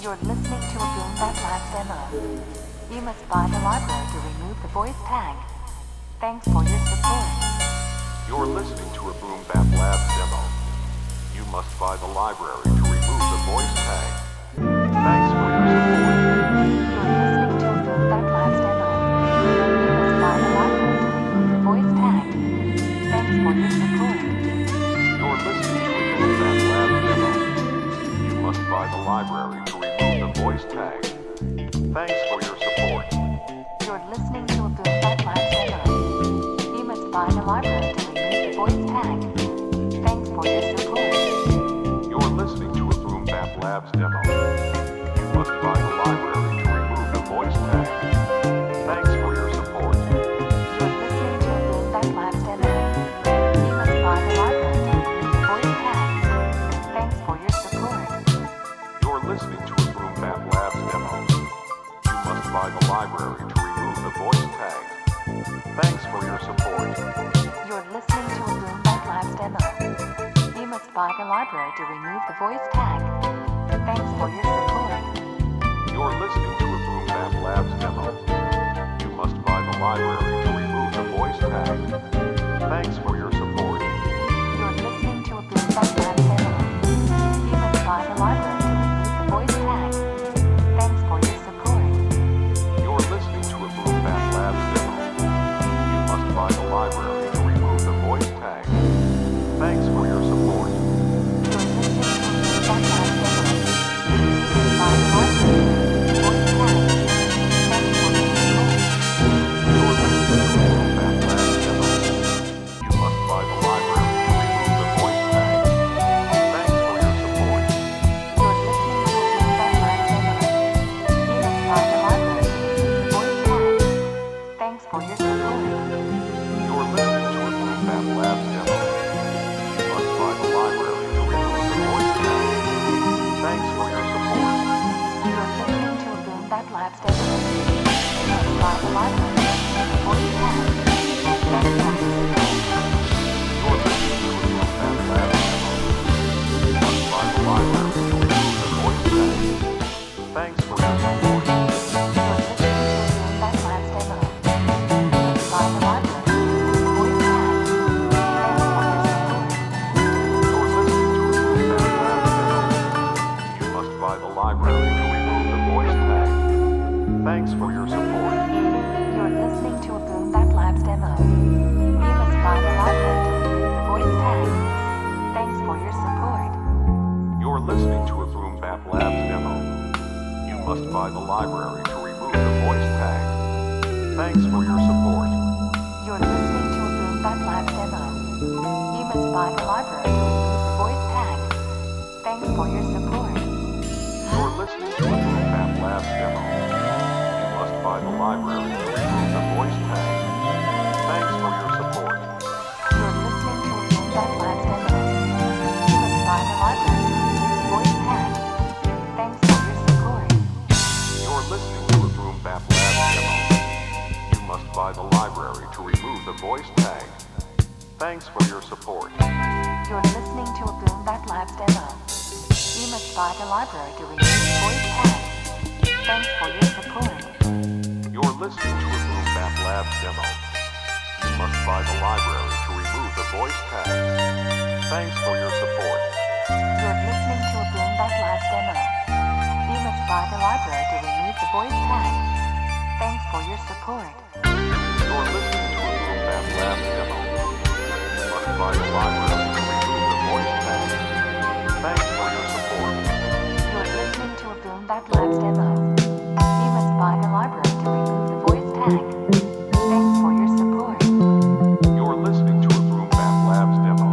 You're listening to a Boom Bap Labs demo. You must buy the library to remove the voice tag. Thanks for your support. You're listening to a Boom Bap Labs demo. You must buy the library to remove the voice tag. Thanks for your support. You're listening to a Boom Bap Labs demo. You must buy the library to remove the voice tag. Thanks for your support. You're listening to a Boom Bap Labs demo. You must buy the library to remove the voice tag. Thanks for your support. You're listening to a Boom Bap Labs demo. You must buy the library to remove the voice tag. Thanks for your support. You're listening to a Boom Bap Labs demo. You must buy the library to remove the voice tag. Thanks for your support. You're listening to a Boom Bap Labs demo. You must buy the library to remove the voice tag. Thanks for your support. You're listening to a Boom Bap Labs demo. You must buy the library to remove the voice tag. Thanks for your support. You're listening to a Boom Bap Labs demo. You must buy the library to remove the voice tag. Thanks for your support. You're listening to a Boom Bap Labs demo. You must buy the library to remove the voice tag. Thanks for your support. You're listening to a Boom Bap Labs demo. You must buy the library to remove the voice tag. Thanks for your support. You're listening to a Boom Bap Labs demo. You must buy the library to remove the voice tag. Thanks for your support. You're listening to a Boom Bap Labs demo. You must buy the library to remove the voice tag. Thanks for your support. You're listening to a Boom Bap Labs demo. You must buy the library to remove the voice tag. Thanks for your support. You're listening to a Boom Bap Labs demo. You must buy the library to remove the voice tag. Thanks for your support. You're listening to a Boom Bap Labs demo. You must buy the library to remove the voice tag. Thanks for your support. You're listening to a Boom Bap Labs demo. You must buy the library to remove the voice tag. Thanks for your support. You're listening to a Boom Bap Labs demo. You must buy the library to remove the voice tag. Thanks for your support. You're listening to a Boom Bap Labs demo. You must buy the library to remove the voice tag. Thanks for your support. You're listening to a Boom Bap Labs demo. You must buy the library to remove the voice tag. Thanks for your support. You're listening to a Boom Bap Labs demo. You must buy the library to remove the voice tag. Thanks for your support. You're listening to a Boom Bap Labs demo. You must buy the library to remove the voice tag. Thanks for your support. You're listening to a Boom Bap Labs demo. You must buy the library to remove the voice tag. Thanks for your support. You're listening to a Boom Bap Labs demo. You must buy the library to remove the voice tag. Thanks for your support. You're listening to a Boom Bap Labs demo. You must buy the library to remove the voice tag. Thanks for your support. You're listening to a Boom Bap Labs demo. You must buy the library to remove the voice tag. Thanks for your support. You're listening to a Boom Bap Labs demo. You must buy the library to remove the voice tag. Thanks for your support. You're listening to a Boom Bap Labs demo. You must buy the library to remove the voice tag. Thanks for your support. You're listening to a Boom Bap Labs demo. You must buy the library to remove the voice tag. Thanks for your support. You're listening to a Boom Bap Labs demo. You must buy the library to remove the voice tag. Thanks for your support. You're listening to a Boom Bap Labs demo. You must buy the library to remove the voice tag. Thanks for your support. You're listening to a Boom Bap Labs demo.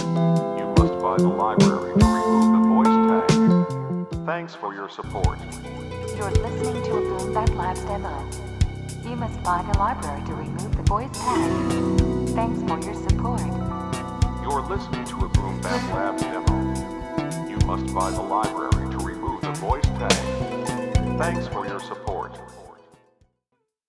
You must buy the library to remove the voice tag. Thanks for your support. You're listening to a Boom Bap Labs demo. You must buy the library to remove the voice tag. Thanks for your support. You're listening to a Boom Bap Labs demo. You must buy the library to remove the voice tag. Thanks for your support.